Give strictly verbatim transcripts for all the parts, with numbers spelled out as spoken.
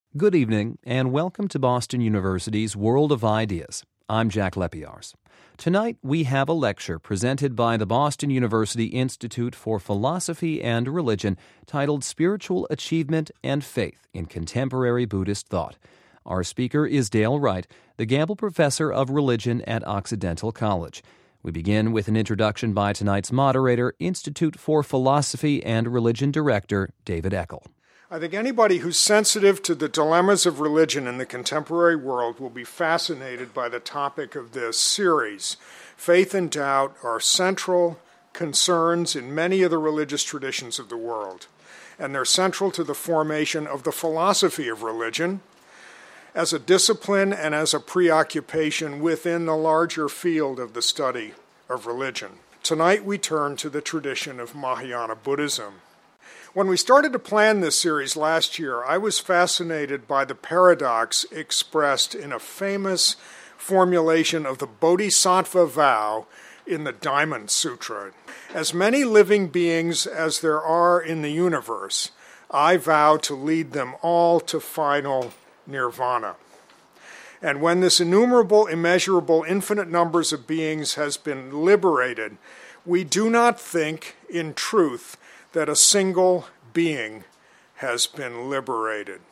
Good evening, and welcome to Boston University's World of Ideas. I'm Jack Lepiars. Tonight, we have a lecture presented by the Boston University Institute for Philosophy and Religion titled Spiritual Achievement and Faith in Contemporary Buddhist Thought. Our speaker is Dale Wright, the Gamble Professor of Religion at Occidental College. We begin with an introduction by tonight's moderator, Institute for Philosophy and Religion Director David Eckel. I think anybody who's sensitive to the dilemmas of religion in the contemporary world will be fascinated by the topic of this series. Faith and doubt are central concerns in many of the religious traditions of the world, and they're central to the formation of the philosophy of religion as a discipline and as a preoccupation within the larger field of the study of religion. Tonight we turn to the tradition of Mahayana Buddhism. When we started to plan this series last year, I was fascinated by the paradox expressed in a famous formulation of the Bodhisattva vow in the Diamond Sutra. As many living beings as there are in the universe, I vow to lead them all to final nirvana. And when this innumerable, immeasurable, infinite numbers of beings has been liberated, we do not think, in truth, that a single being has been liberated.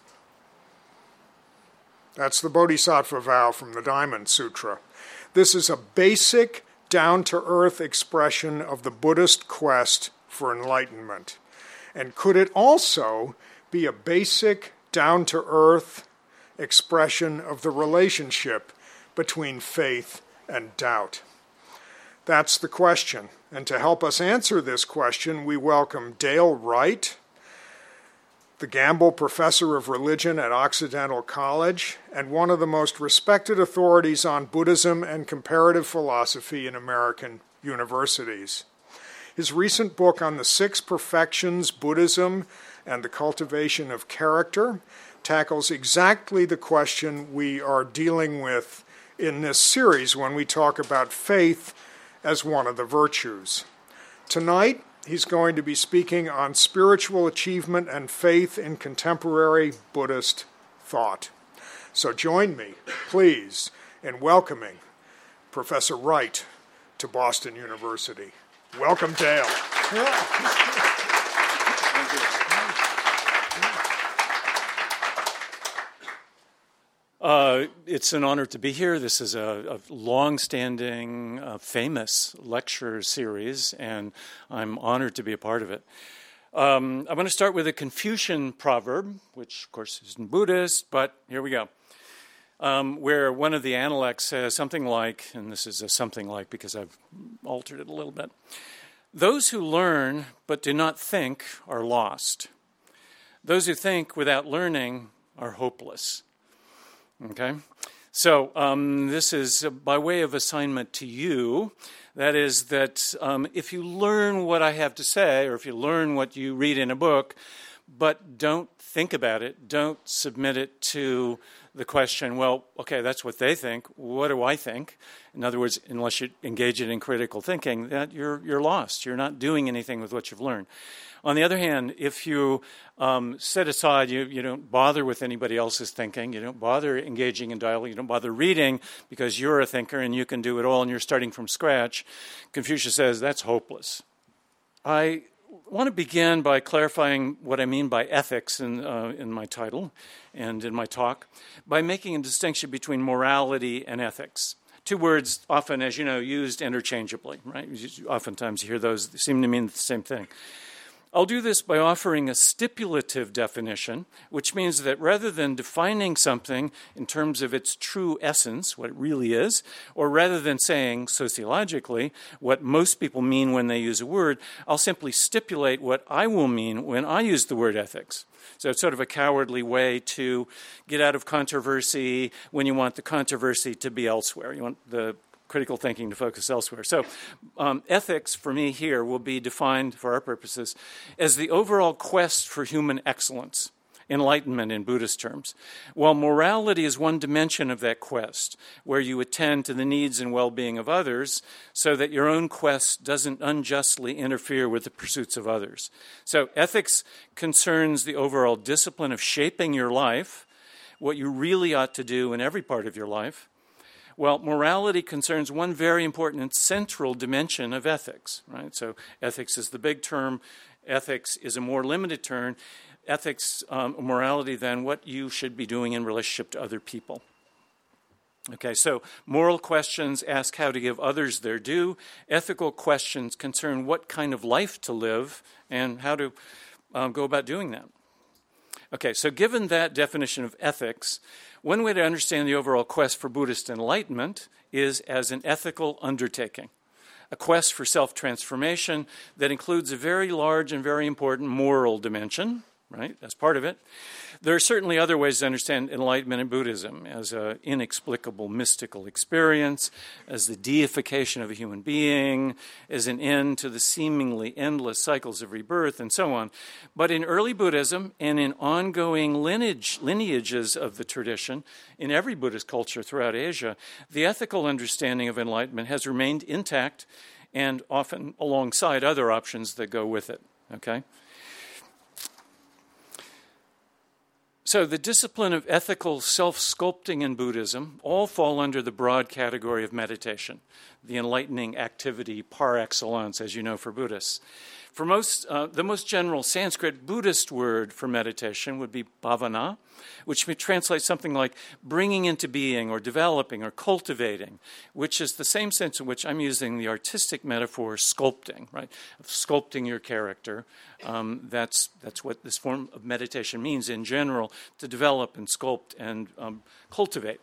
That's the Bodhisattva vow from the Diamond Sutra. This is a basic, down-to-earth expression of the Buddhist quest for enlightenment. And could it also be a basic, down-to-earth expression of the relationship between faith and doubt? That's the question. And to help us answer this question, we welcome Dale Wright, the Gamble Professor of Religion at Occidental College, and one of the most respected authorities on Buddhism and comparative philosophy in American universities. His recent book on the Six Perfections, Buddhism and the Cultivation of Character, tackles exactly the question we are dealing with in this series when we talk about faith as one of the virtues. Tonight, he's going to be speaking on spiritual achievement and faith in contemporary Buddhist thought. So join me, please, in welcoming Professor Wright to Boston University. Welcome, Dale. Thank you. Uh, it's an honor to be here. This is a, a long-standing, uh, famous lecture series, and I'm honored to be a part of it. Um, I'm going to start with a Confucian proverb, which, of course, isn't Buddhist, but here we go, um, where one of the Analects says something like, and this is a something like because I've altered it a little bit, "Those who learn but do not think are lost. Those who think without learning are hopeless." Okay, so um, this is by way of assignment to you. That is that um, if you learn what I have to say, or if you learn what you read in a book, but don't think about it, don't submit it to the question, well, okay, that's what they think, what do I think? In other words, unless you engage it in critical thinking, that you're you're lost. You're not doing anything with what you've learned. On the other hand, if you um, set aside, you, you don't bother with anybody else's thinking, you don't bother engaging in dialogue, you don't bother reading because you're a thinker and you can do it all and you're starting from scratch, Confucius says that's hopeless. I want to begin by clarifying what I mean by ethics in, uh, in my title and in my talk by making a distinction between morality and ethics. Two words often, as you know, used interchangeably, right? Oftentimes you hear those, they seem to mean the same thing. I'll do this by offering a stipulative definition, which means that rather than defining something in terms of its true essence, what it really is, or rather than saying sociologically what most people mean when they use a word, I'll simply stipulate what I will mean when I use the word ethics. So it's sort of a cowardly way to get out of controversy when you want the controversy to be elsewhere. You want the critical thinking to focus elsewhere. So um, ethics, for me here, will be defined, for our purposes, as the overall quest for human excellence enlightenment in Buddhist terms. While morality is one dimension of that quest, where you attend to the needs and well-being of others so that your own quest doesn't unjustly interfere with the pursuits of others. So ethics concerns the overall discipline of shaping your life, what you really ought to do in every part of your life. Well, morality concerns one very important and central dimension of ethics, right? So ethics is the big term. Ethics is a more limited term. Ethics, um, morality, then, what you should be doing in relationship to other people. Okay, so moral questions ask how to give others their due. Ethical questions concern what kind of life to live and how to um, go about doing that. Okay, so given that definition of ethics, one way to understand the overall quest for Buddhist enlightenment is as an ethical undertaking, a quest for self-transformation that includes a very large and very important moral dimension, right? That's part of it. There are certainly other ways to understand enlightenment in Buddhism as an inexplicable mystical experience, as the deification of a human being, as an end to the seemingly endless cycles of rebirth, and so on. But in early Buddhism and in ongoing lineage, lineages of the tradition, in every Buddhist culture throughout Asia, the ethical understanding of enlightenment has remained intact and often alongside other options that go with it, okay? So the discipline of ethical self-sculpting in Buddhism all fall under the broad category of meditation, the enlightening activity par excellence, as you know, for Buddhists. For most, uh, the most general Sanskrit Buddhist word for meditation would be bhavana, which may translate something like bringing into being or developing or cultivating, which is the same sense in which I'm using the artistic metaphor sculpting, right? Of sculpting your character. Um, that's, that's what this form of meditation means in general, to develop and sculpt and um, cultivate.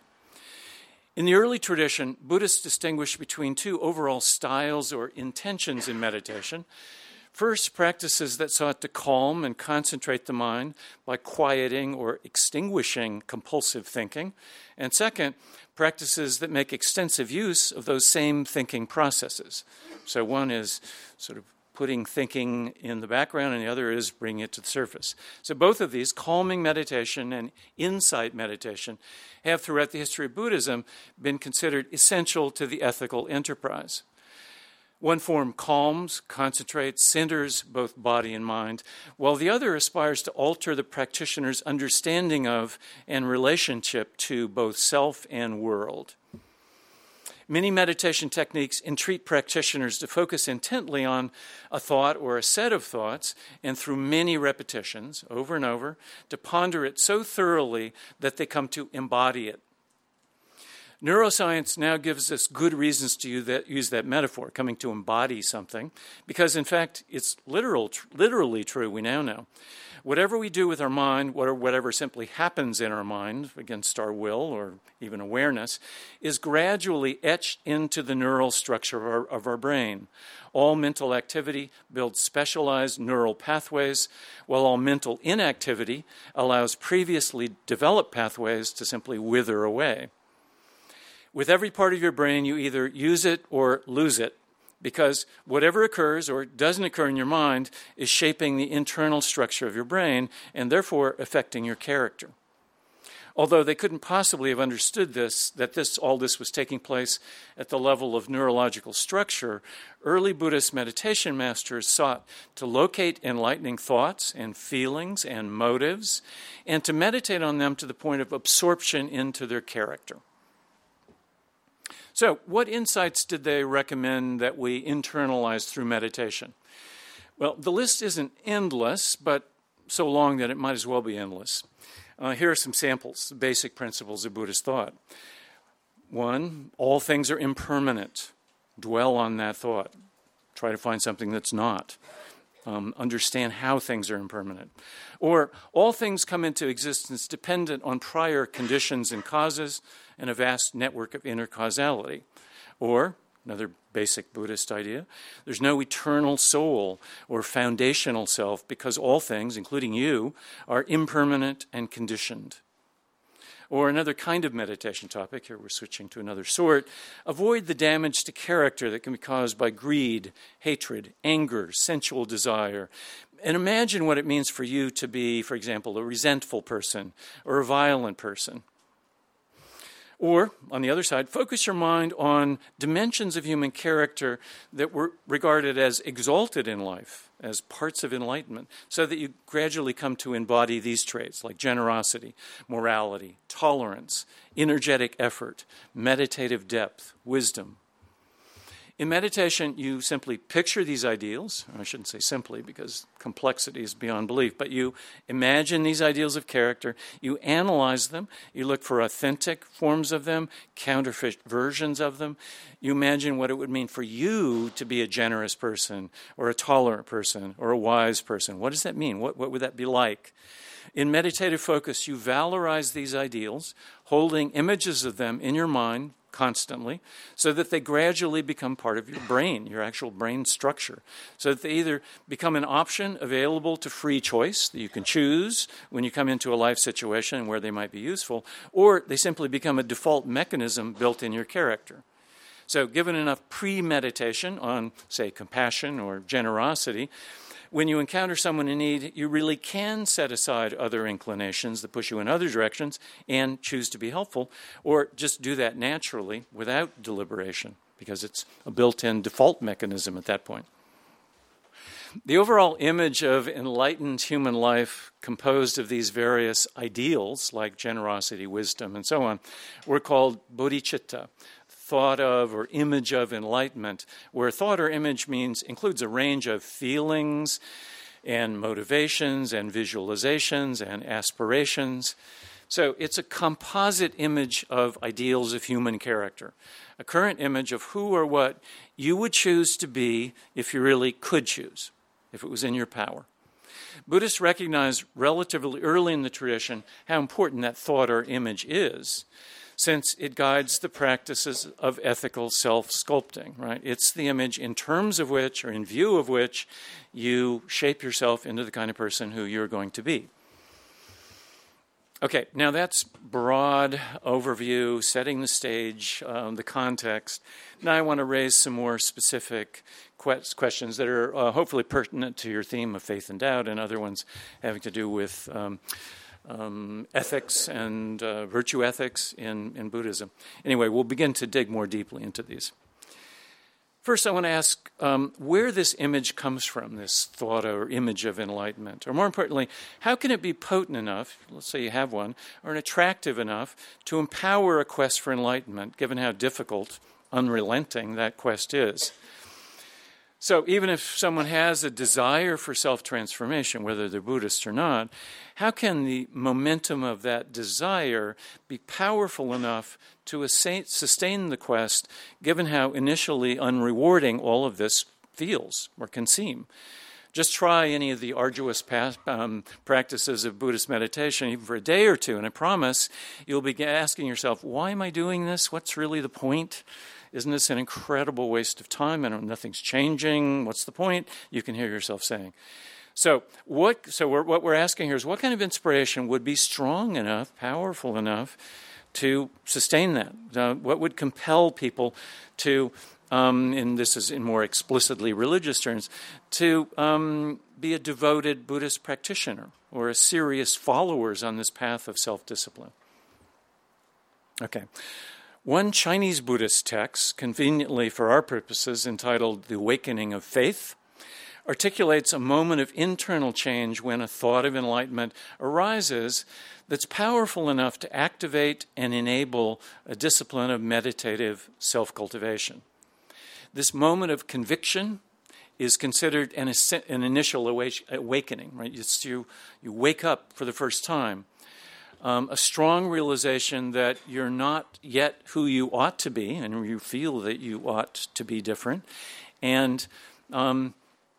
In the early tradition, Buddhists distinguished between two overall styles or intentions in meditation. First, practices that sought to calm and concentrate the mind by quieting or extinguishing compulsive thinking. And second, practices that make extensive use of those same thinking processes. So one is sort of putting thinking in the background, and the other is bringing it to the surface. So both of these, calming meditation and insight meditation, have throughout the history of Buddhism been considered essential to the ethical enterprise. One form calms, concentrates, centers both body and mind, while the other aspires to alter the practitioner's understanding of and relationship to both self and world. Many meditation techniques entreat practitioners to focus intently on a thought or a set of thoughts, and through many repetitions, over and over, to ponder it so thoroughly that they come to embody it. Neuroscience now gives us good reasons to use that, use that metaphor, coming to embody something, because in fact it's literal, tr- literally true, we now know. Whatever we do with our mind, whatever simply happens in our mind against our will or even awareness, is gradually etched into the neural structure of our, of our brain. All mental activity builds specialized neural pathways, while all mental inactivity allows previously developed pathways to simply wither away. With every part of your brain, you either use it or lose it, because whatever occurs or doesn't occur in your mind is shaping the internal structure of your brain and therefore affecting your character. Although they couldn't possibly have understood this, that this all this was taking place at the level of neurological structure, early Buddhist meditation masters sought to locate enlightening thoughts and feelings and motives and to meditate on them to the point of absorption into their character. So, what insights did they recommend that we internalize through meditation? Well, the list isn't endless, but so long that it might as well be endless. Uh, here are some samples, basic principles of Buddhist thought. One, all things are impermanent. Dwell on that thought. Try to find something that's not. Um, understand how things are impermanent. Or, all things come into existence dependent on prior conditions and causes and a vast network of inner causality. Or, another basic Buddhist idea, there's no eternal soul or foundational self because all things, including you, are impermanent and conditioned. Or another kind of meditation topic, here we're switching to another sort, avoid the damage to character that can be caused by greed, hatred, anger, sensual desire, and imagine what it means for you to be, for example, a resentful person or a violent person. Or, on the other side, focus your mind on dimensions of human character that were regarded as exalted in life, as parts of enlightenment, so that you gradually come to embody these traits like generosity, morality, tolerance, energetic effort, meditative depth, wisdom. In meditation, you simply picture these ideals. I shouldn't say simply because complexity is beyond belief, but you imagine these ideals of character, you analyze them, you look for authentic forms of them, counterfeit versions of them. You imagine what it would mean for you to be a generous person or a tolerant person or a wise person. What does that mean? What, what would that be like? In meditative focus, you valorize these ideals, holding images of them in your mind constantly, so that they gradually become part of your brain, your actual brain structure, so that they either become an option available to free choice that you can choose when you come into a life situation where they might be useful, or they simply become a default mechanism built in your character. So given enough premeditation on, say, compassion or generosity, when you encounter someone in need, you really can set aside other inclinations that push you in other directions and choose to be helpful, or just do that naturally without deliberation, because it's a built-in default mechanism at that point. The overall image of enlightened human life, composed of these various ideals like generosity, wisdom, and so on, were called bodhicitta, thought of or image of enlightenment, where thought or image means includes a range of feelings and motivations and visualizations and aspirations. So it's a composite image of ideals of human character, a current image of who or what you would choose to be if you really could choose, if it was in your power. Buddhists recognized relatively early in the tradition how important that thought or image is, since it guides the practices of ethical self-sculpting, right? It's the image in terms of which, or in view of which, you shape yourself into the kind of person who you're going to be. Okay, now that's broad overview, setting the stage, um, the context. Now I want to raise some more specific que- questions that are uh, hopefully pertinent to your theme of faith and doubt, and other ones having to do with um, Um, ethics and uh, virtue ethics in, in Buddhism. Anyway, we'll begin to dig more deeply into these. First, I want to ask um, where this image comes from, this thought or image of enlightenment. Or more importantly, how can it be potent enough, let's say you have one, or attractive enough to empower a quest for enlightenment, given how difficult, unrelenting that quest is? So even if someone has a desire for self-transformation, whether they're Buddhist or not, how can the momentum of that desire be powerful enough to sustain the quest, given how initially unrewarding all of this feels or can seem? Just try any of the arduous past, um, practices of Buddhist meditation, even for a day or two, and I promise you'll be asking yourself, why am I doing this? What's really the point? Isn't this an incredible waste of time? And nothing's changing. What's the point? You can hear yourself saying. So what? So we're, what we're asking here is, what kind of inspiration would be strong enough, powerful enough, to sustain that? Uh, what would compel people to, um, and this is in more explicitly religious terms, to um, be a devoted Buddhist practitioner or a serious followers on this path of self-discipline? Okay. One Chinese Buddhist text, conveniently for our purposes entitled The Awakening of Faith, articulates a moment of internal change when a thought of enlightenment arises that's powerful enough to activate and enable a discipline of meditative self-cultivation. This moment of conviction is considered an, an initial awakening, right? It's you, you wake up for the first time. Um, a strong realization that you're not yet who you ought to be, and you feel that you ought to be different, and um,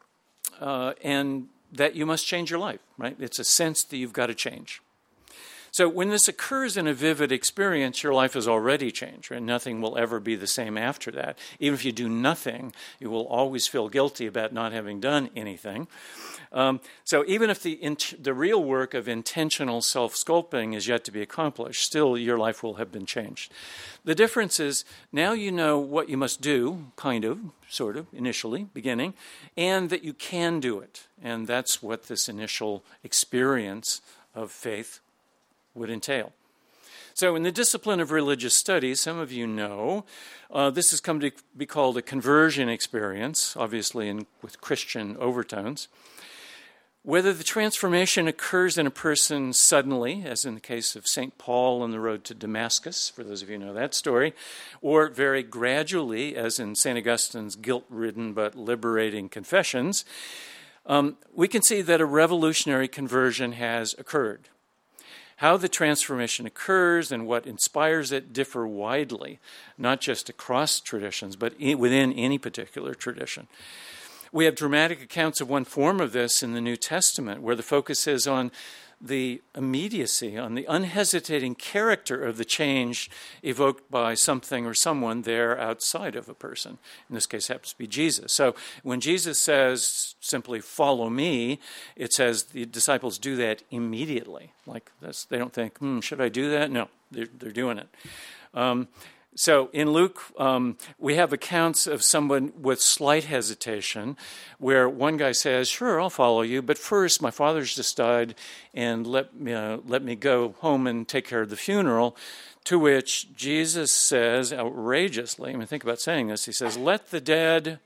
uh, and that you must change your life, right? It's a sense that you've got to change. So when this occurs in a vivid experience, your life has already changed, and nothing will ever be the same after that. Even if you do nothing, you will always feel guilty about not having done anything. Um, so even if the int- the real work of intentional self-sculpting is yet to be accomplished, still your life will have been changed. The difference is now you know what you must do, kind of, sort of, initially, beginning, and that you can do it. And that's what this initial experience of faith would entail. So in the discipline of religious studies, some of you know, uh, this has come to be called a conversion experience, obviously in, with Christian overtones. Whether the transformation occurs in a person suddenly, as in the case of Saint Paul on the road to Damascus, for those of you who know that story, or very gradually, as in Saint Augustine's guilt-ridden but liberating Confessions, um, we can see that a revolutionary conversion has occurred. How the transformation occurs and what inspires it differ widely, not just across traditions, but in, within any particular tradition. We have dramatic accounts of one form of this in the New Testament, where the focus is on the immediacy, on the unhesitating character of the change evoked by something or someone there outside of a person. In this case, it happens to be Jesus. So when Jesus says simply, "Follow me," it says the disciples do that immediately. Like that's, they don't think, hmm, should I do that? No, they're, they're doing it. Um, So in Luke, um, we have accounts of someone with slight hesitation where one guy says, "Sure, I'll follow you, but first my father's just died and let me, uh, let me go home and take care of the funeral," to which Jesus says outrageously, I mean, think about saying this, he says, "Let the dead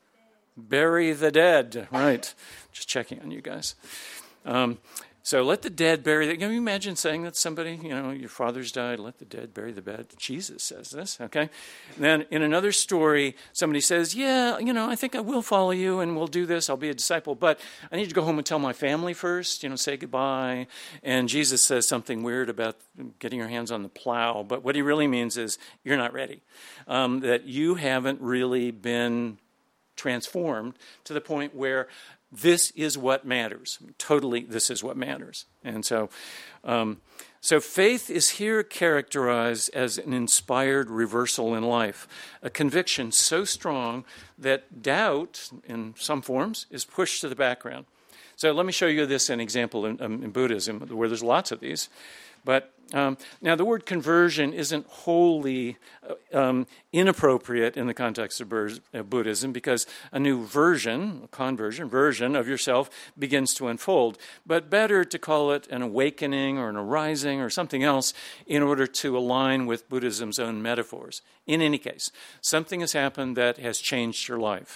bury the dead." Right, just checking on you guys. Um So let the dead bury the... Can you imagine saying that to somebody? You know, your father's died, let the dead bury the dead. Jesus says this, okay? And then in another story, somebody says, "Yeah, you know, I think I will follow you and we'll do this. I'll be a disciple, but I need to go home and tell my family first, you know, say goodbye." And Jesus says something weird about getting your hands on the plow. But what he really means is you're not ready, um, that you haven't really been transformed to the point where this is what matters. Totally, this is what matters. And so, um, so faith is here characterized as an inspired reversal in life, a conviction so strong that doubt, in some forms, is pushed to the background. So let me show you this an example in, um, in Buddhism, where there's lots of these. But um, now the word conversion isn't wholly um, inappropriate in the context of Bur- uh, Buddhism, because a new version, a conversion, version of yourself begins to unfold. But better to call it an awakening or an arising or something else in order to align with Buddhism's own metaphors. In any case, something has happened that has changed your life.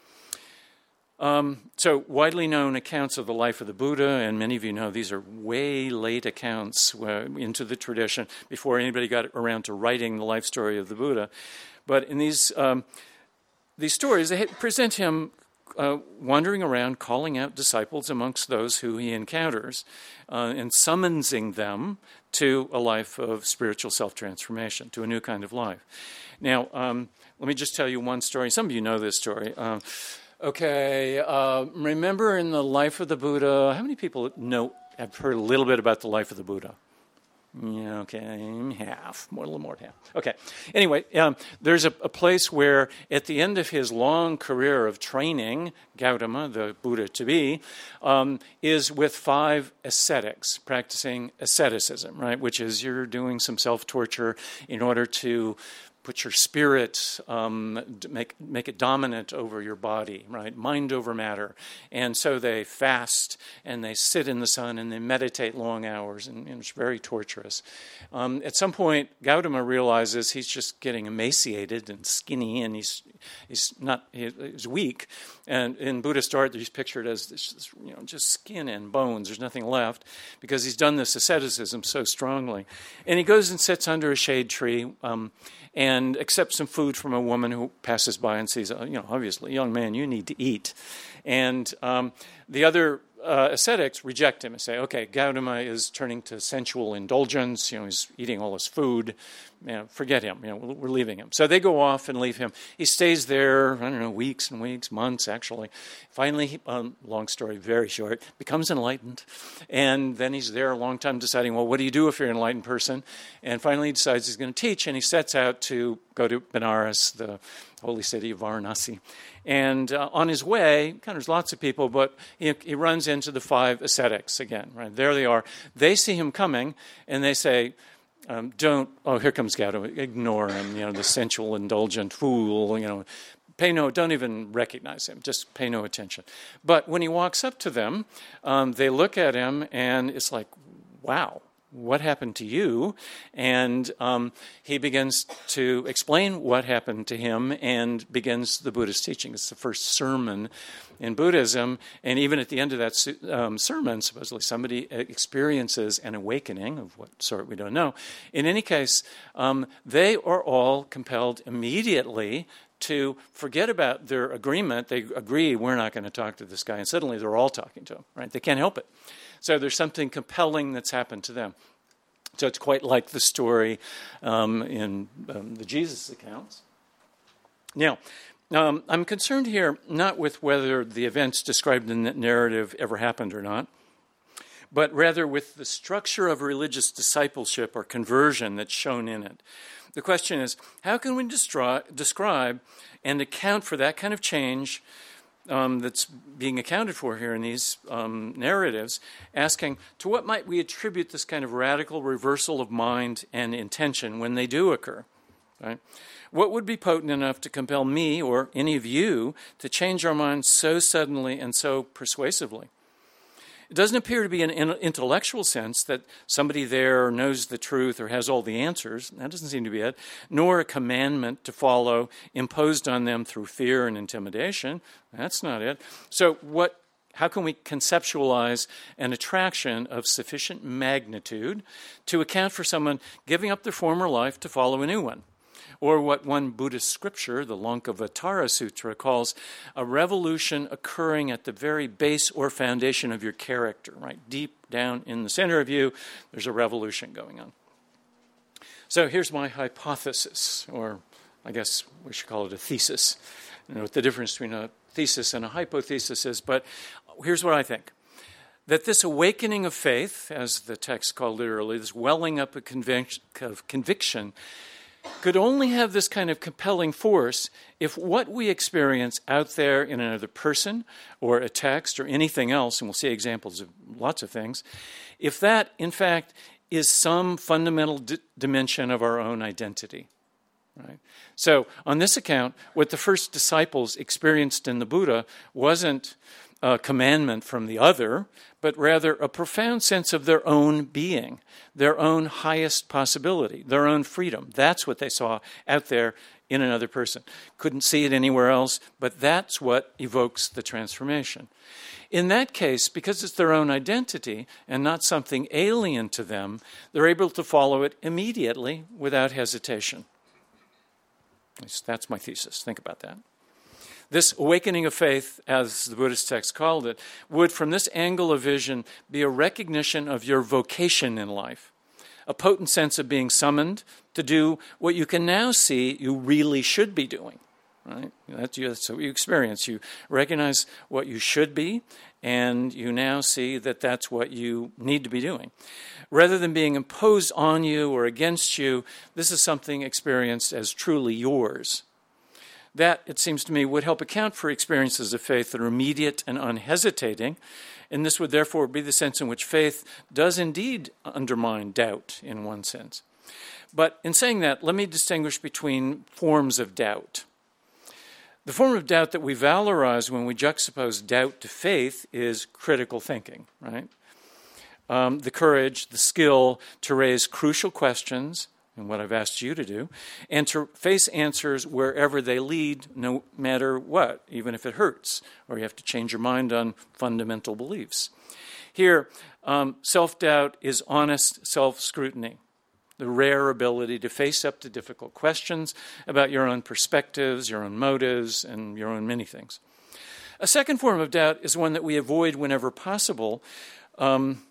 Um, so widely known accounts of the life of the Buddha, and many of you know these are way late accounts uh, into the tradition before anybody got around to writing the life story of the Buddha. But in these um, these stories, they present him uh, wandering around, calling out disciples amongst those who he encounters, uh, and summoning them to a life of spiritual self-transformation, to a new kind of life. Now, um, let me just tell you one story. Some of you know this story. Uh, Okay, uh, remember in the life of the Buddha, how many people know, have heard a little bit about the life of the Buddha? Yeah, okay, half, more, a little more than half. Okay, anyway, um, there's a, a place where at the end of his long career of training, Gautama, the Buddha-to-be, um, is with five ascetics, practicing asceticism, right, which is you're doing some self-torture in order to put your spirit, um, make make it dominant over your body, right? Mind over matter. And so they fast and they sit in the sun and they meditate long hours, and, and it's very torturous. Um, at some point, Gautama realizes he's just getting emaciated and skinny, and he's he's not he's weak. And in Buddhist art, he's pictured as this, you know, just skin and bones. There's nothing left because he's done this asceticism so strongly. And he goes and sits under a shade tree. Um, and accepts some food from a woman who passes by and sees, you know, obviously, young man, you need to eat. And um, the other uh, ascetics reject him and say, okay, Gautama is turning to sensual indulgence. You know, he's eating all his food. You know, forget him. You know, we're leaving him. So they go off and leave him. He stays there, I don't know, weeks and weeks, months, actually. Finally, he, um, long story, very short, becomes enlightened. And then he's there a long time deciding, well, what do you do if you're an enlightened person? And finally he decides he's going to teach, and he sets out to go to Benares, the holy city of Varanasi. And uh, on his way, kind of there's lots of people, but he, he runs into the five ascetics again. Right there they are. They see him coming, and they say, um, "Don't! Oh, here comes Gautama. Ignore him. You know, the sensual, indulgent fool. You know, pay no. Don't even recognize him. Just pay no attention." But when he walks up to them, um, they look at him, and it's like, "Wow. What happened to you?" And um, he begins to explain what happened to him and begins the Buddhist teaching. It's the first sermon in Buddhism. And even at the end of that um, sermon, supposedly somebody experiences an awakening, of what sort we don't know. In any case, um, they are all compelled immediately to forget about their agreement. They agree, we're not going to talk to this guy. And suddenly they're all talking to him, right? They can't help it. So there's something compelling that's happened to them. So it's quite like the story um, in um, the Jesus accounts. Now, um, I'm concerned here not with whether the events described in that narrative ever happened or not, but rather with the structure of religious discipleship or conversion that's shown in it. The question is, how can we destri- describe and account for that kind of change Um, that's being accounted for here in these um, narratives, asking, to what might we attribute this kind of radical reversal of mind and intention when they do occur? Right? What would be potent enough to compel me or any of you to change our minds so suddenly and so persuasively? It doesn't appear to be an intellectual sense that somebody there knows the truth or has all the answers. That doesn't seem to be it. Nor a commandment to follow imposed on them through fear and intimidation. That's not it. So what? How can we conceptualize an attraction of sufficient magnitude to account for someone giving up their former life to follow a new one? Or what one Buddhist scripture, the Lankavatara Sutra, calls a revolution occurring at the very base or foundation of your character, right? Deep down in the center of you, there's a revolution going on. So here's my hypothesis, or I guess we should call it a thesis. I don't know what the difference between a thesis and a hypothesis is, but here's what I think. That this awakening of faith, as the text called it earlier, this welling up of convic- of conviction, could only have this kind of compelling force if what we experience out there in another person or a text or anything else, and we'll see examples of lots of things, if that, in fact, is some fundamental d- dimension of our own identity. Right? So on this account, what the first disciples experienced in the Buddha wasn't a commandment from the other, but rather a profound sense of their own being, their own highest possibility, their own freedom. That's what they saw out there in another person. Couldn't see it anywhere else, but that's what evokes the transformation. In that case, because it's their own identity and not something alien to them, they're able to follow it immediately without hesitation. That's my thesis. Think about that. This awakening of faith, as the Buddhist text called it, would, from this angle of vision, be a recognition of your vocation in life, a potent sense of being summoned to do what you can now see you really should be doing. Right? That's, that's what you experience. You recognize what you should be, and you now see that that's what you need to be doing. Rather than being imposed on you or against you, this is something experienced as truly yours. That, it seems to me, would help account for experiences of faith that are immediate and unhesitating, and this would therefore be the sense in which faith does indeed undermine doubt in one sense. But in saying that, let me distinguish between forms of doubt. The form of doubt that we valorize when we juxtapose doubt to faith is critical thinking, right? Um, the courage, the skill to raise crucial questions, and what I've asked you to do, and to face answers wherever they lead, no matter what, even if it hurts, or you have to change your mind on fundamental beliefs. Here, um, self-doubt is honest self-scrutiny, the rare ability to face up to difficult questions about your own perspectives, your own motives, and your own many things. A second form of doubt is one that we avoid whenever possible, um,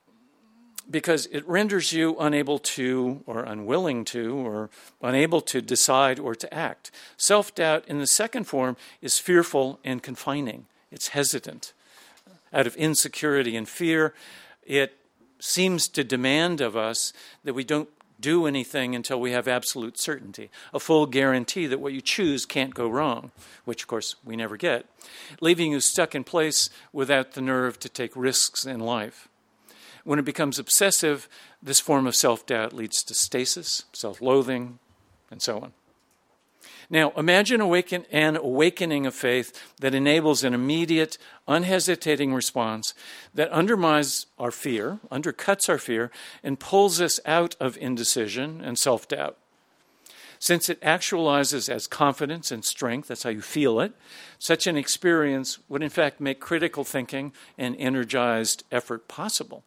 because it renders you unable to, or unwilling to, or unable to decide or to act. Self-doubt in the second form is fearful and confining. It's hesitant. Out of insecurity and fear, it seems to demand of us that we don't do anything until we have absolute certainty, a full guarantee that what you choose can't go wrong, which, of course, we never get, leaving you stuck in place without the nerve to take risks in life. When it becomes obsessive, this form of self-doubt leads to stasis, self-loathing, and so on. Now, imagine awaken, an awakening of faith that enables an immediate, unhesitating response that undermines our fear, undercuts our fear, and pulls us out of indecision and self-doubt. Since it actualizes as confidence and strength, that's how you feel it, such an experience would in fact make critical thinking and energized effort possible.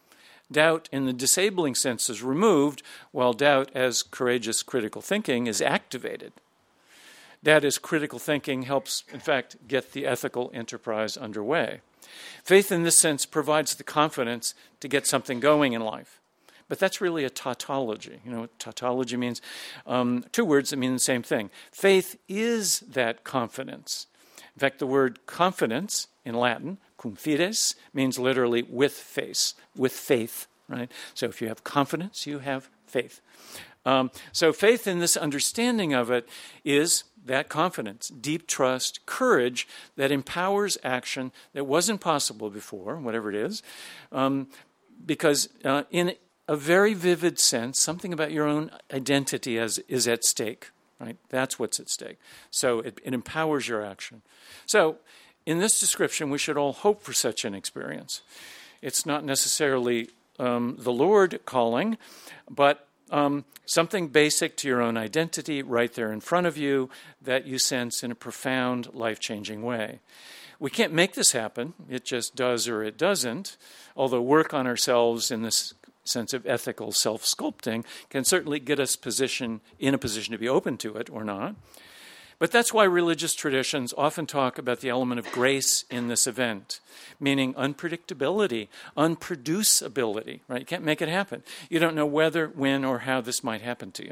Doubt in the disabling sense is removed, while doubt as courageous critical thinking is activated. Doubt as critical thinking helps, in fact, get the ethical enterprise underway. Faith in this sense provides the confidence to get something going in life. But that's really a tautology. You know what tautology means? Um, two words that mean the same thing. Faith is that confidence. In fact, the word confidence in Latin, cum fides, means literally with faith, with faith, right? So if you have confidence, you have faith. Um, so faith in this understanding of it is that confidence, deep trust, courage that empowers action that wasn't possible before, whatever it is, um, because uh, in a very vivid sense, something about your own identity as, is at stake, right? That's what's at stake. So it, it empowers your action. So in this description, we should all hope for such an experience. It's not necessarily um, the Lord calling, but Um, something basic to your own identity right there in front of you that you sense in a profound, life-changing way. We can't make this happen. It just does or it doesn't, although work on ourselves in this sense of ethical self-sculpting can certainly get us position in a position to be open to it or not. But that's why religious traditions often talk about the element of grace in this event, meaning unpredictability, unproducibility, right? You can't make it happen. You don't know whether, when, or how this might happen to you.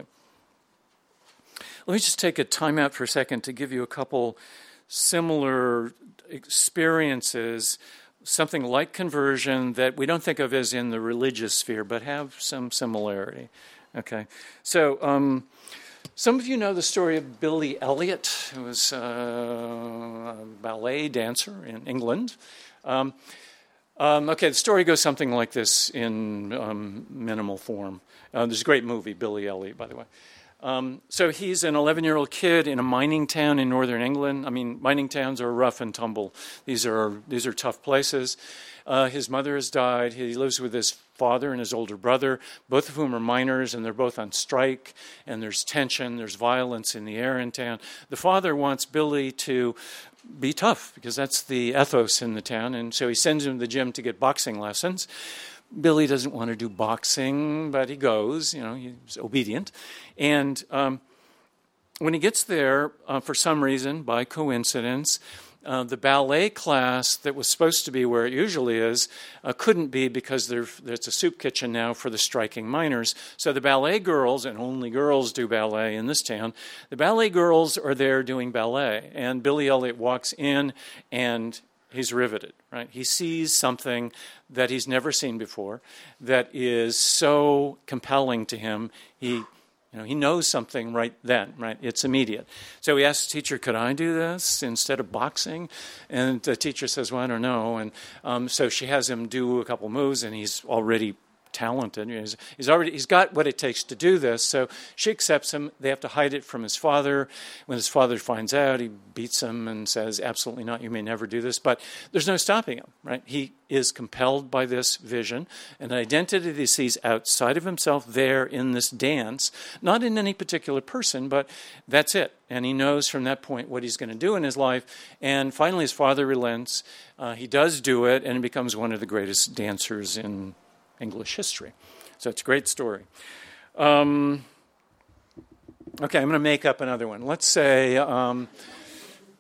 Let me just take a time out for a second to give you a couple similar experiences, something like conversion that we don't think of as in the religious sphere, but have some similarity. Okay, so um, some of you know the story of Billy Elliot, who was uh, a ballet dancer in England. Um, um, okay, the story goes something like this in um, minimal form. Uh, there's a great movie, Billy Elliot, by the way. Um, so he's an eleven-year-old kid in a mining town in northern England. I mean, mining towns are rough and tumble. These are these are tough places. Uh, his mother has died. He lives with his father and his older brother, both of whom are miners, and they're both on strike, and there's tension, there's violence in the air in town. The father wants Billy to be tough, because that's the ethos in the town, and so he sends him to the gym to get boxing lessons. Billy doesn't want to do boxing, but he goes, you know, he's obedient. And um, when he gets there, uh, for some reason, by coincidence, uh, the ballet class that was supposed to be where it usually is uh, couldn't be because there, there's a soup kitchen now for the striking miners. So the ballet girls, and only girls do ballet in this town, the ballet girls are there doing ballet. And Billy Elliot walks in and he's riveted, right? He sees something that he's never seen before that is so compelling to him. He, you know, he knows something right then, right? It's immediate. So he asks the teacher, could I do this instead of boxing? And the teacher says, well, I don't know. And um, so she has him do a couple moves, and he's already talented. He's, he's already he's got what it takes to do this. So she accepts him. They have to hide it from his father. When his father finds out, he beats him and says, absolutely not, you may never do this. But there's no stopping him, right? He is compelled by this vision, an identity that he sees outside of himself there in this dance, not in any particular person, but that's it. And he knows from that point what he's going to do in his life. And finally, his father relents. Uh, he does do it, and he becomes one of the greatest dancers in English history. So it's a great story. Um, okay, I'm going to make up another one. Let's say, um,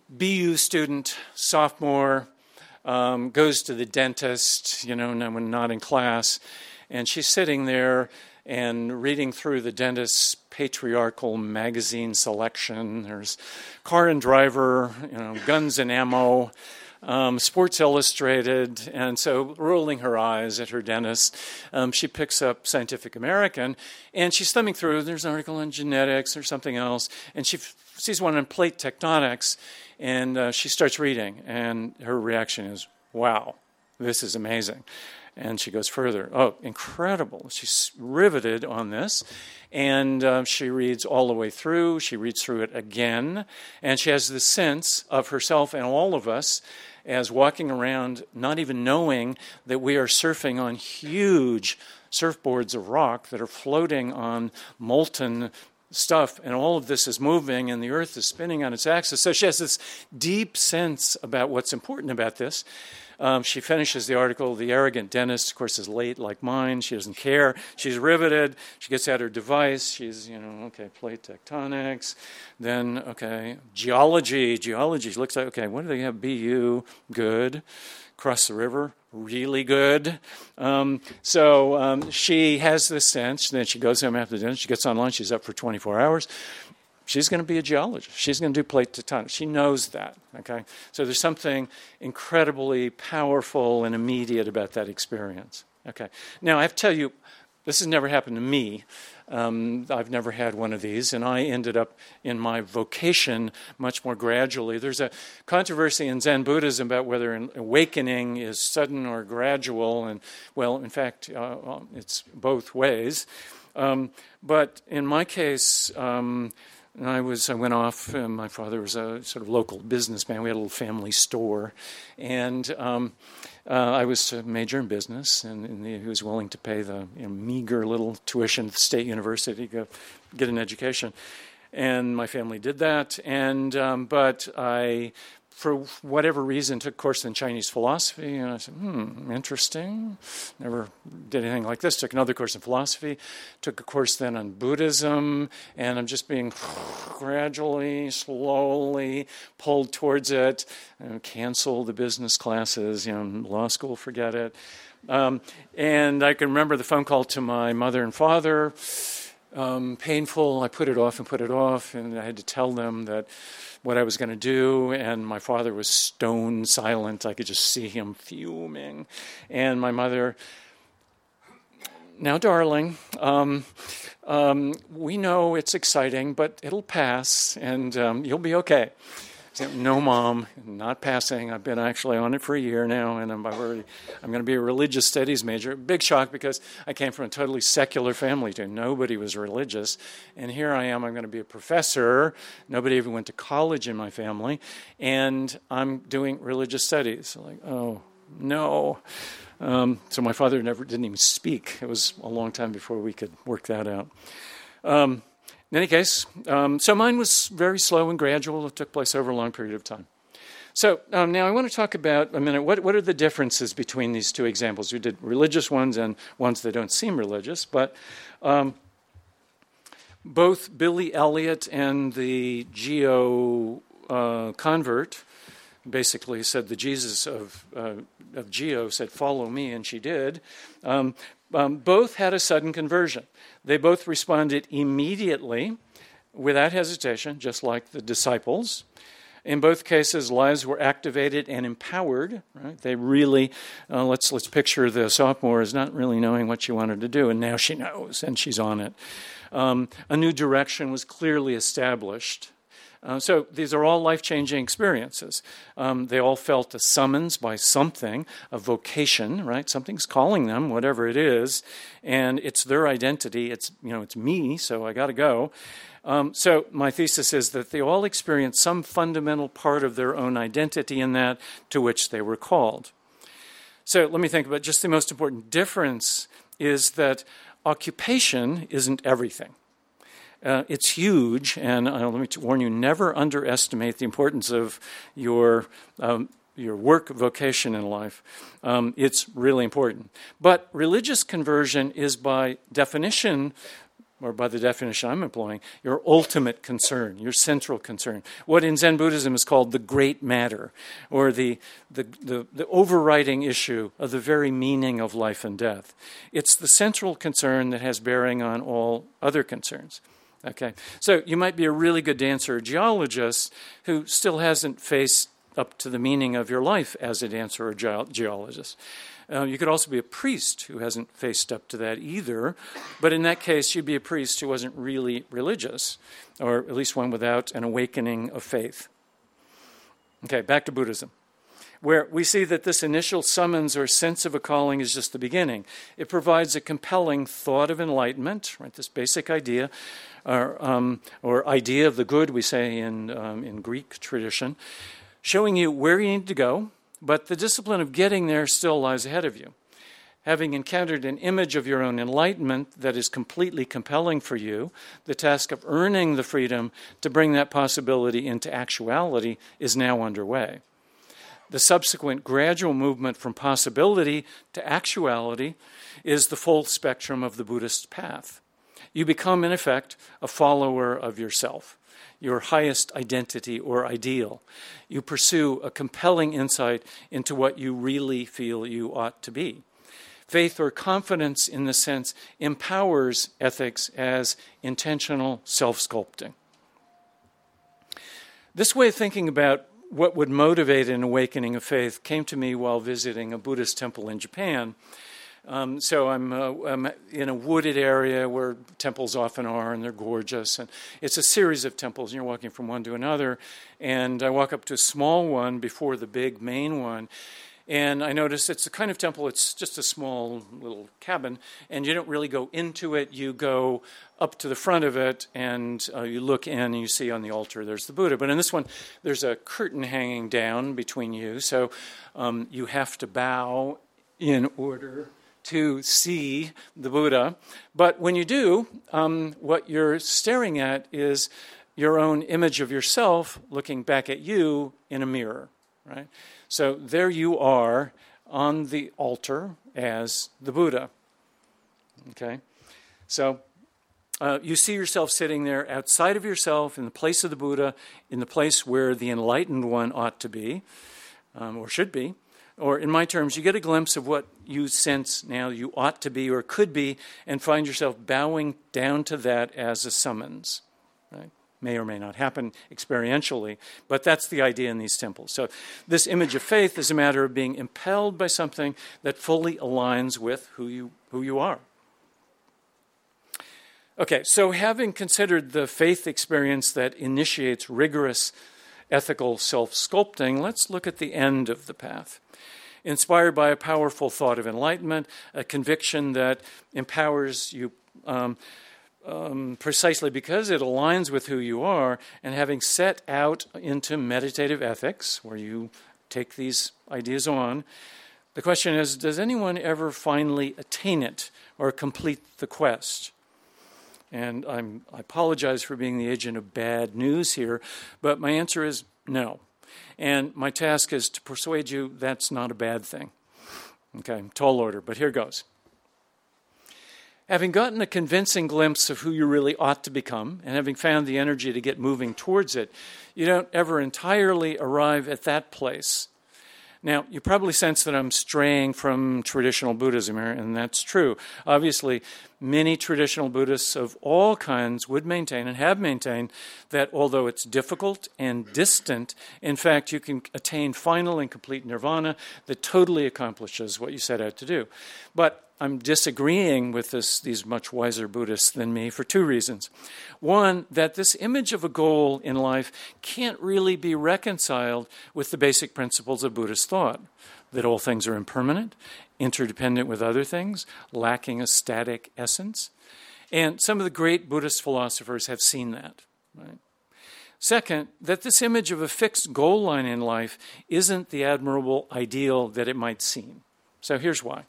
B U student, sophomore, um, goes to the dentist, you know, when not in class, and she's sitting there and reading through the dentist's patriarchal magazine selection. There's Car and Driver, you know, Guns and Ammo, um, Sports Illustrated, and so rolling her eyes at her dentist, um, she picks up Scientific American, and she's thumbing through. There's an article on genetics or something else, and she f- sees one on plate tectonics, and uh, she starts reading, and her reaction is, wow, this is amazing. And she goes further. Oh, incredible. She's riveted on this. And uh, she reads all the way through. She reads through it again. And she has this sense of herself and all of us as walking around, not even knowing that we are surfing on huge surfboards of rock that are floating on molten stuff, and all of this is moving, and the Earth is spinning on its axis. So she has this deep sense about what's important about this. Um, she finishes the article. The arrogant dentist, of course, is late like mine. She doesn't care. She's riveted. She gets out her device. She's, you know, okay, plate tectonics. Then, okay, geology. Geology. She looks like, okay, what do they have? B U, good. Cross the river, really good. Um, so um, she has this sense. Then she goes home after dinner. She gets online. She's up for twenty-four hours. She's going to be a geologist. She's going to do plate tectonics. She knows that, okay? So there's something incredibly powerful and immediate about that experience, okay? Now, I have to tell you, this has never happened to me. Um, I've never had one of these, and I ended up in my vocation much more gradually. There's a controversy in Zen Buddhism about whether an awakening is sudden or gradual, and, well, in fact, uh, it's both ways. Um, but in my case, um, I was. I went off. Uh, my father was a sort of local businessman. We had a little family store, and um, uh, I was a major in business, and, and he was willing to pay the you know, meager little tuition at the state university to go get an education. And my family did that. And um, but I, for whatever reason, took a course in Chinese philosophy, and I said, hmm, interesting. Never did anything like this. Took another course in philosophy. Took a course then on Buddhism, and I'm just being gradually, slowly pulled towards it. You know, cancel the business classes, you know, law school, forget it. Um, and I can remember the phone call to my mother and father. Um, painful. I put it off and put it off, and I had to tell them that what I was going to do, and my father was stone silent. I could just see him fuming. And my mother, now, darling, um, um, we know it's exciting, but it'll pass, and um, you'll be okay. I said, no, Mom, not passing. I've been actually on it for a year now, and I'm already, I'm going to be a religious studies major. Big shock, because I came from a totally secular family, too. Nobody was religious. And here I am, I'm going to be a professor. Nobody even went to college in my family. And I'm doing religious studies. So like, oh, no. Um, so my father never didn't even speak. It was a long time before we could work that out. Um, In any case, um, so mine was very slow and gradual. It took place over a long period of time. So um, now I want to talk about a minute, what, what are the differences between these two examples? We did religious ones and ones that don't seem religious, but um, both Billy Elliot and the Geo uh, convert basically said the Jesus of, uh, of Geo said, follow me, and she did. Um, um, both had a sudden conversion. They both responded immediately, without hesitation, just like the disciples. In both cases, lives were activated and empowered. Right? They really, uh, let's let's picture the sophomore as not really knowing what she wanted to do, and now she knows, and she's on it. Um, a new direction was clearly established. Uh, so these are all life-changing experiences. Um, they all felt a summons by something, a vocation, right? Something's calling them, whatever it is, and it's their identity. It's, you know, it's me, so I got to go. Um, so my thesis is that they all experienced some fundamental part of their own identity in that to which they were called. So let me think about just the most important difference is that occupation isn't everything. Uh, it's huge, and uh, let me warn you, never underestimate the importance of your um, your work vocation in life. Um, it's really important. But religious conversion is by definition or by the definition I'm employing, your ultimate concern, your central concern, what in Zen Buddhism is called the great matter, or the, the, the, the overriding issue of the very meaning of life and death. It's the central concern that has bearing on all other concerns. Okay, so you might be a really good dancer or geologist who still hasn't faced up to the meaning of your life as a dancer or ge- geologist. Uh, you could also be a priest who hasn't faced up to that either, but in that case, you'd be a priest who wasn't really religious, or at least one without an awakening of faith. Okay, back to Buddhism, where we see that this initial summons or sense of a calling is just the beginning. It provides a compelling thought of enlightenment, right? This basic idea, or, um, or idea of the good, we say in um, in Greek tradition, showing you where you need to go, but the discipline of getting there still lies ahead of you. Having encountered an image of your own enlightenment that is completely compelling for you, the task of earning the freedom to bring that possibility into actuality is now underway. The subsequent gradual movement from possibility to actuality is the full spectrum of the Buddhist path. You become, in effect, a follower of yourself, your highest identity or ideal. You pursue a compelling insight into what you really feel you ought to be. Faith or confidence, in the sense, empowers ethics as intentional self-sculpting. This way of thinking about what would motivate an awakening of faith came to me while visiting a Buddhist temple in Japan. Um, so I'm, uh, I'm in a wooded area where temples often are, and they're gorgeous. And it's a series of temples, and you're walking from one to another. And I walk up to a small one before the big main one. And I notice it's the kind of temple, it's just a small little cabin, and you don't really go into it. You go up to the front of it, and uh, you look in, and you see on the altar there's the Buddha. But in this one, there's a curtain hanging down between you, so um, you have to bow in order to see the Buddha. But when you do, um, what you're staring at is your own image of yourself looking back at you in a mirror, right? So there you are on the altar as the Buddha, okay? So uh, you see yourself sitting there outside of yourself in the place of the Buddha, in the place where the enlightened one ought to be, um, or should be. Or in my terms, you get a glimpse of what you sense now you ought to be or could be, and find yourself bowing down to that as a summons, right? May or may not happen experientially, but that's the idea in these temples. So this image of faith is a matter of being impelled by something that fully aligns with who you who you are. Okay, so having considered the faith experience that initiates rigorous ethical self-sculpting, let's look at the end of the path. Inspired by a powerful thought of enlightenment, a conviction that empowers you um, Um, precisely because it aligns with who you are, and having set out into meditative ethics, where you take these ideas on, the question is, does anyone ever finally attain it or complete the quest? And I'm, I apologize for being the agent of bad news here, but my answer is no. And my task is to persuade you that's not a bad thing. Okay, tall order, but here goes. Having gotten a convincing glimpse of who you really ought to become, and having found the energy to get moving towards it, you don't ever entirely arrive at that place. Now, you probably sense that I'm straying from traditional Buddhism here, and that's true. Obviously, many traditional Buddhists of all kinds would maintain and have maintained that although it's difficult and distant, in fact, you can attain final and complete nirvana that totally accomplishes what you set out to do. But I'm disagreeing with this, these much wiser Buddhists than me for two reasons. One, that this image of a goal in life can't really be reconciled with the basic principles of Buddhist thought, that all things are impermanent, interdependent with other things, lacking a static essence. And some of the great Buddhist philosophers have seen that, right? Second, that this image of a fixed goal line in life isn't the admirable ideal that it might seem. So here's why.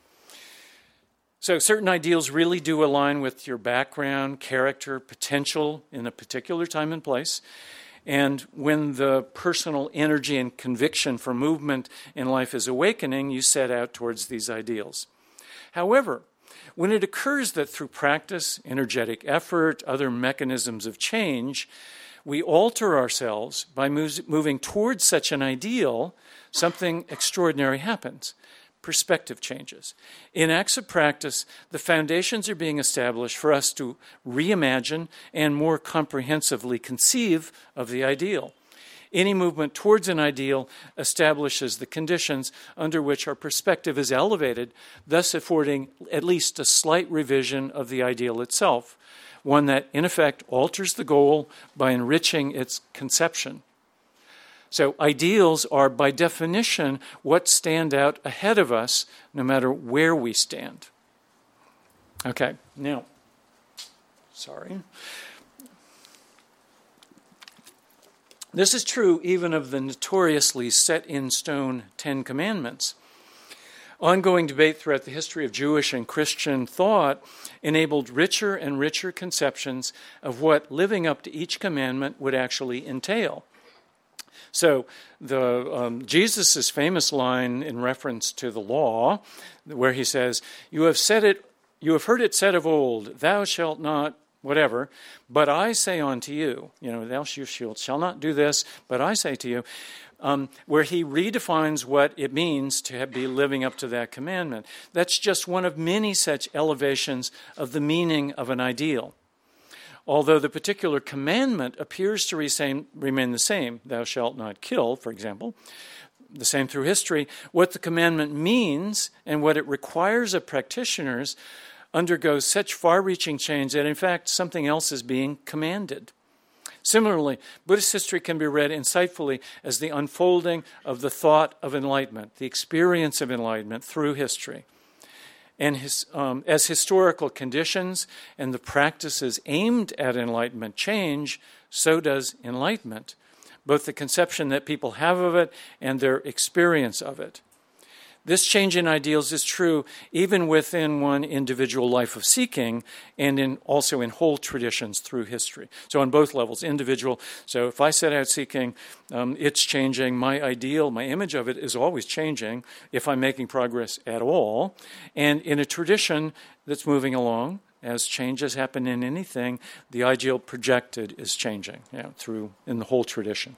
So certain ideals really do align with your background, character, potential in a particular time and place. And when the personal energy and conviction for movement in life is awakening, you set out towards these ideals. However, When it occurs that through practice, energetic effort, other mechanisms of change, we alter ourselves by moving towards such an ideal, something extraordinary happens. Perspective changes. In acts of practice, the foundations are being established for us to reimagine and more comprehensively conceive of the ideal. Any movement towards an ideal establishes the conditions under which our perspective is elevated, thus affording at least a slight revision of the ideal itself, one that in effect alters the goal by enriching its conception. So ideals are by definition what stand out ahead of us no matter where we stand. Okay, now, sorry. This is true even of the notoriously set-in-stone Ten Commandments. Ongoing debate throughout the history of Jewish and Christian thought enabled richer and richer conceptions of what living up to each commandment would actually entail. So the um, Jesus' famous line in reference to the law, where he says, "You have said it, you have heard it said of old, thou shalt not," whatever, "but I say unto you," you know, "thou shalt, shall not do this, but I say to you," um, where he redefines what it means to be living up to that commandment. That's just one of many such elevations of the meaning of an ideal. Although the particular commandment appears to remain the same, "thou shalt not kill," for example, the same through history, what the commandment means and what it requires of practitioners undergoes such far-reaching change that, in fact, something else is being commanded. Similarly, Buddhist history can be read insightfully as the unfolding of the thought of enlightenment, the experience of enlightenment through history. And his, um, as historical conditions and the practices aimed at enlightenment change, so does enlightenment, both the conception that people have of it and their experience of it. This change in ideals is true even within one individual life of seeking and in also in whole traditions through history. So on both levels, individual. So if I set out seeking, um, it's changing. My ideal, my image of it is always changing if I'm making progress at all. And in a tradition that's moving along, as changes happen in anything, the ideal projected is changing, you know, through in the whole tradition.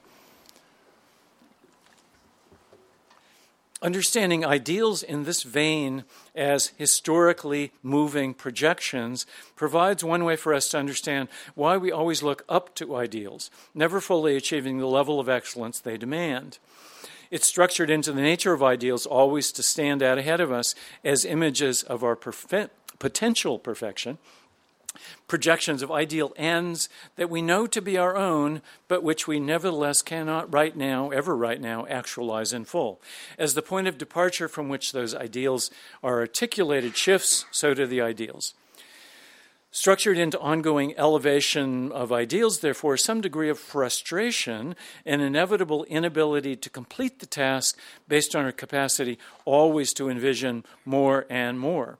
Understanding ideals in this vein as historically moving projections provides one way for us to understand why we always look up to ideals, never fully achieving the level of excellence they demand. It's structured into the nature of ideals always to stand out ahead of us as images of our perfe- potential perfection, projections of ideal ends that we know to be our own, but which we nevertheless cannot right now, ever right now, actualize in full. As the point of departure from which those ideals are articulated shifts, so do the ideals. Structured into ongoing elevation of ideals, therefore, some degree of frustration and inevitable inability to complete the task based on our capacity always to envision more and more.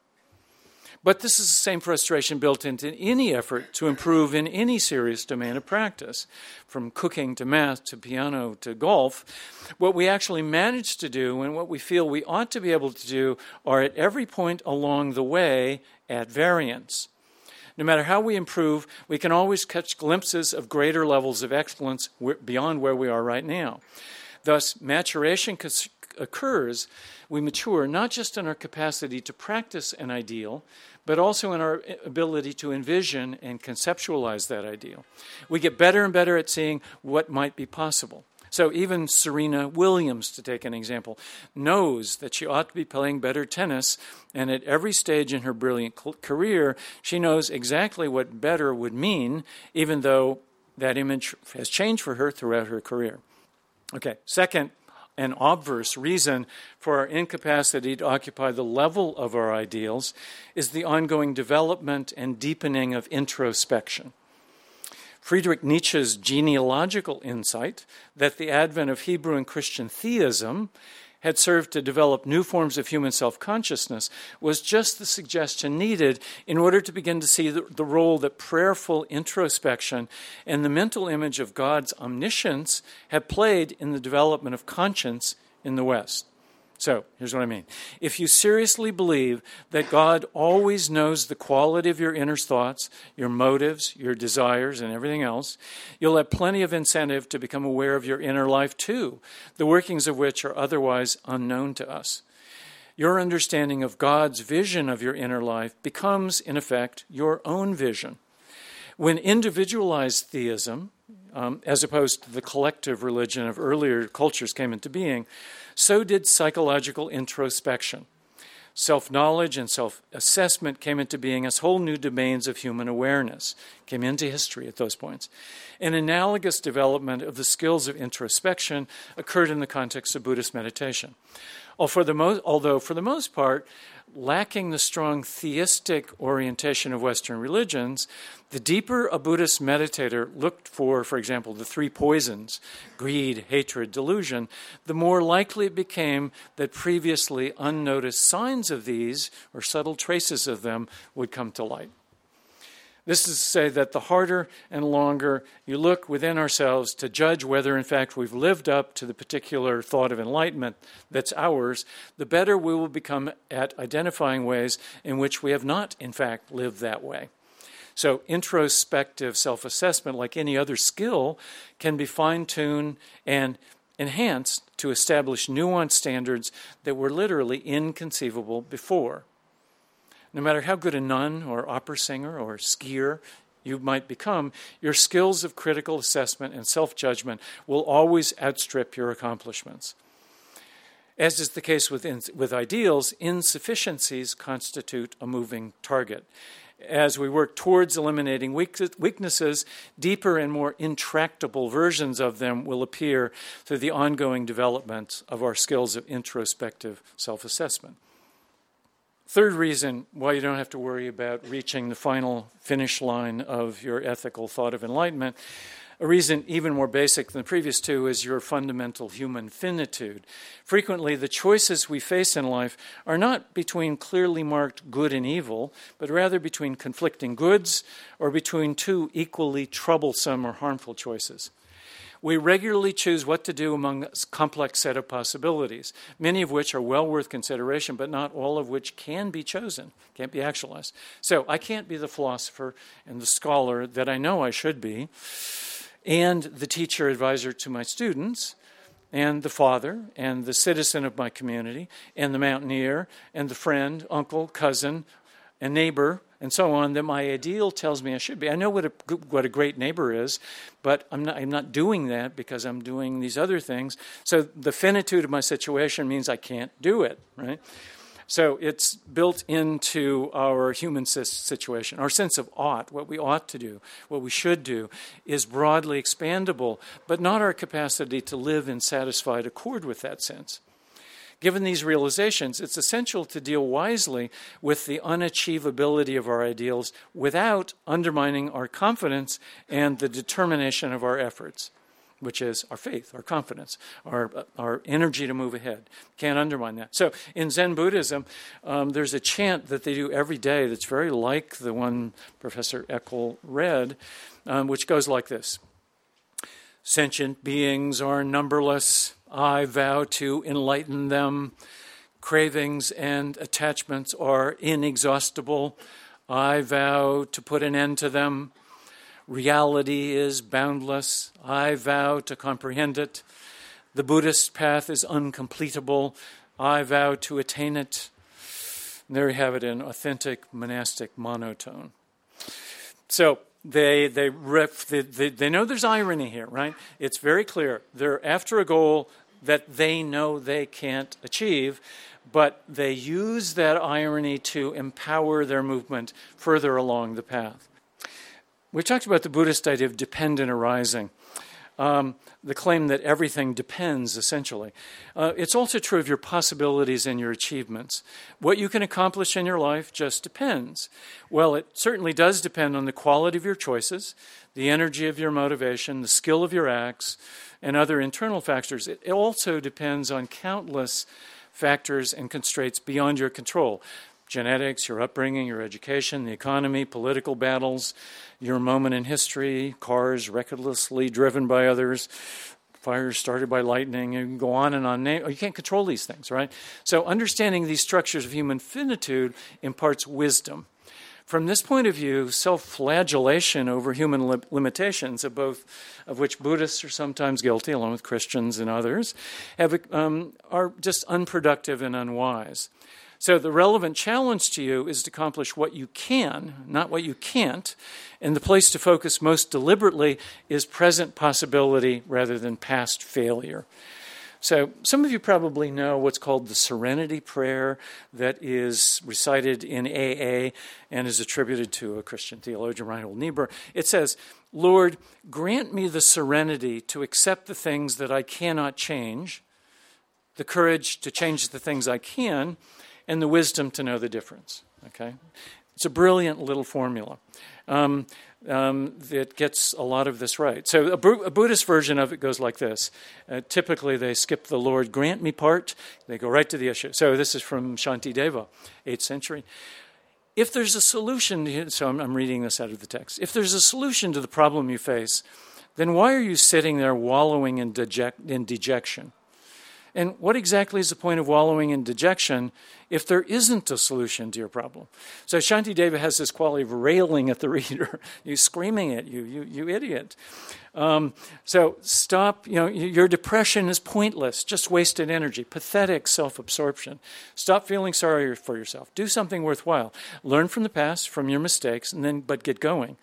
But this is the same frustration built into any effort to improve in any serious domain of practice, from cooking to math to piano to golf. What we actually manage to do and what we feel we ought to be able to do are at every point along the way at variance. No matter how we improve, we can always catch glimpses of greater levels of excellence beyond where we are right now. Thus, maturation occurs. We mature not just in our capacity to practice an ideal, but also in our ability to envision and conceptualize that ideal. We get better and better at seeing what might be possible. So even Serena Williams, to take an example, knows that she ought to be playing better tennis, and at every stage in her brilliant career, she knows exactly what better would mean, even though that image has changed for her throughout her career. Okay, second, an obverse reason for our incapacity to occupy the level of our ideals is the ongoing development and deepening of introspection. Friedrich Nietzsche's genealogical insight that the advent of Hebrew and Christian theism had served to develop new forms of human self-consciousness was just the suggestion needed in order to begin to see the, the role that prayerful introspection and the mental image of God's omniscience had played in the development of conscience in the West. So, here's what I mean. If you seriously believe that God always knows the quality of your inner thoughts, your motives, your desires, and everything else, you'll have plenty of incentive to become aware of your inner life too, the workings of which are otherwise unknown to us. Your understanding of God's vision of your inner life becomes, in effect, your own vision. When individualized theism, um, as opposed to the collective religion of earlier cultures, came into being, so did psychological introspection. Self-knowledge and self-assessment came into being as whole new domains of human awareness, came into history at those points. An analogous development of the skills of introspection occurred in the context of Buddhist meditation. Although, for the most part, lacking the strong theistic orientation of Western religions, the deeper a Buddhist meditator looked for, for example, the three poisons, greed, hatred, delusion, the more likely it became that previously unnoticed signs of these, or subtle traces of them, would come to light. This is to say that the harder and longer you look within ourselves to judge whether, in fact, we've lived up to the particular thought of enlightenment that's ours, the better we will become at identifying ways in which we have not, in fact, lived that way. So introspective self-assessment, like any other skill, can be fine-tuned and enhanced to establish nuanced standards that were literally inconceivable before. No matter how good a nun or opera singer or skier you might become, your skills of critical assessment and self-judgment will always outstrip your accomplishments. As is the case with, in, with ideals, insufficiencies constitute a moving target. As we work towards eliminating weak, weaknesses, deeper and more intractable versions of them will appear through the ongoing development of our skills of introspective self-assessment. Third reason why you don't have to worry about reaching the final finish line of your ethical thought of enlightenment, a reason even more basic than the previous two, is your fundamental human finitude. Frequently, the choices we face in life are not between clearly marked good and evil, but rather between conflicting goods or between two equally troublesome or harmful choices. We regularly choose what to do among a complex set of possibilities, many of which are well worth consideration, but not all of which can be chosen, can't be actualized. So I can't be the philosopher and the scholar that I know I should be, and the teacher advisor to my students, and the father, and the citizen of my community, and the mountaineer, and the friend, uncle, cousin, and neighbor, and so on, that my ideal tells me I should be. I know what a what a great neighbor is, but I'm not, I'm not doing that because I'm doing these other things. So the finitude of my situation means I can't do it, right? So it's built into our human situation. Our sense of ought, what we ought to do, what we should do, is broadly expandable, but not our capacity to live in satisfied accord with that sense. Given these realizations, it's essential to deal wisely with the unachievability of our ideals without undermining our confidence and the determination of our efforts, which is our faith, our confidence, our our energy to move ahead. Can't undermine that. So in Zen Buddhism, um, there's a chant that they do every day that's very like the one Professor Eckel read, um, which goes like this. Sentient beings are numberless. I vow to enlighten them. Cravings and attachments are inexhaustible. I vow to put an end to them. Reality is boundless. I vow to comprehend it. The Buddhist path is uncompletable. I vow to attain it. And there you have it in authentic monastic monotone. So they they, ref, they they they know there's irony here, right? It's very clear. They're after a goal that they know they can't achieve, but they use that irony to empower their movement further along the path. We talked about the Buddhist idea of dependent arising, um, the claim that everything depends, essentially. Uh, it's also true of your possibilities and your achievements. What you can accomplish in your life just depends. Well, it certainly does depend on the quality of your choices, the energy of your motivation, the skill of your acts, and other internal factors. It also depends on countless factors and constraints beyond your control. Genetics, your upbringing, your education, the economy, political battles, your moment in history, cars recklessly driven by others, fire started by lightning, you can go on and on. You can't control these things, right? So understanding these structures of human finitude imparts wisdom. From this point of view, self-flagellation over human li- limitations, of both of which Buddhists are sometimes guilty, along with Christians and others, have, um, are just unproductive and unwise. So the relevant challenge to you is to accomplish what you can, not what you can't, and the place to focus most deliberately is present possibility rather than past failure. So some of you probably know what's called the Serenity Prayer that is recited in A A and is attributed to a Christian theologian, Reinhold Niebuhr. It says, "Lord, grant me the serenity to accept the things that I cannot change, the courage to change the things I can, and the wisdom to know the difference." Okay? It's a brilliant little formula um, um, that gets a lot of this right. So a, Bu- a Buddhist version of it goes like this. Uh, typically, they skip the Lord grant me part. They go right to the issue. So this is from Shantideva, eighth century. If there's a solution, so I'm, I'm reading this out of the text. If there's a solution to the problem you face, then why are you sitting there wallowing in, deject, in dejection? And what exactly is the point of wallowing in dejection if there isn't a solution to your problem? So Shantideva has this quality of railing at the reader. He's screaming at you, you, you idiot. Um, so stop, you know, your depression is pointless, just wasted energy, pathetic self-absorption. Stop feeling sorry for yourself. Do something worthwhile. Learn from the past, from your mistakes, and then but get going.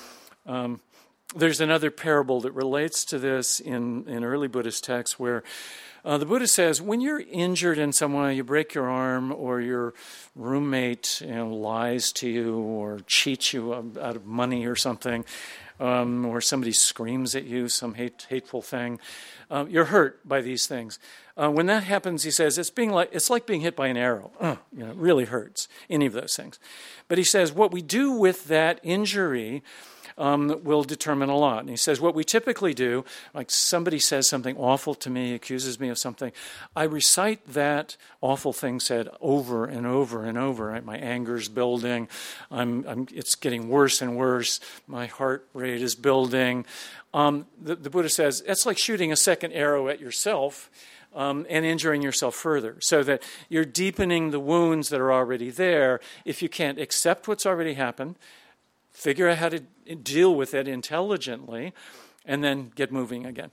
Um, there's another parable that relates to this in, in early Buddhist texts where Uh, the Buddha says, when you're injured in some way, you break your arm or your roommate you know, lies to you or cheats you out of money or something, um, or somebody screams at you, some hate, hateful thing, uh, you're hurt by these things. Uh, when that happens, he says, it's being like it's like being hit by an arrow. Uh, you know, it really hurts, any of those things. But he says, what we do with that injury Um, will determine a lot. And he says, what we typically do, like somebody says something awful to me, accuses me of something, I recite that awful thing said over and over and over. Right? My anger's building. I'm, I'm, it's getting worse and worse. My heart rate is building. Um, the, the Buddha says, it's like shooting a second arrow at yourself um, and injuring yourself further, so that you're deepening the wounds that are already there. If you can't accept what's already happened, figure out how to deal with it intelligently, and then get moving again.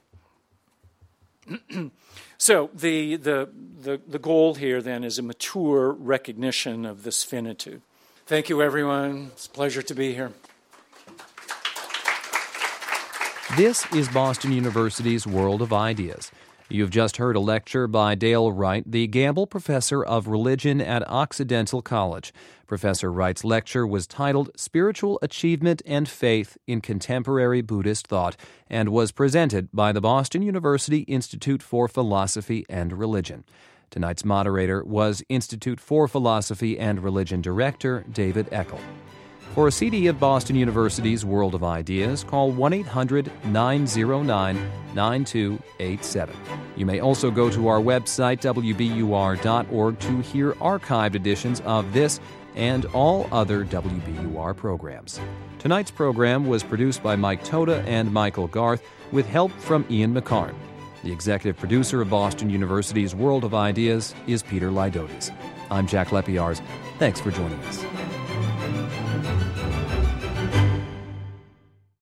So the, the the the goal here then is a mature recognition of this finitude. Thank you, everyone. It's a pleasure to be here. This is Boston University's World of Ideas. You've just heard a lecture by Dale Wright, the Gamble Professor of Religion at Occidental College. Professor Wright's lecture was titled Spiritual Achievement and Faith in Contemporary Buddhist Thought and was presented by the Boston University Institute for Philosophy and Religion. Tonight's moderator was Institute for Philosophy and Religion Director David Eckel. For a C D of Boston University's World of Ideas, call one eight hundred nine oh nine nine two eight seven. You may also go to our website, w b u r dot org, to hear archived editions of this and all other W B U R programs. Tonight's program was produced by Mike Toda and Michael Garth, with help from Ian McCarn. The executive producer of Boston University's World of Ideas is Peter Lydotes. I'm Jack Lepiarz. Thanks for joining us.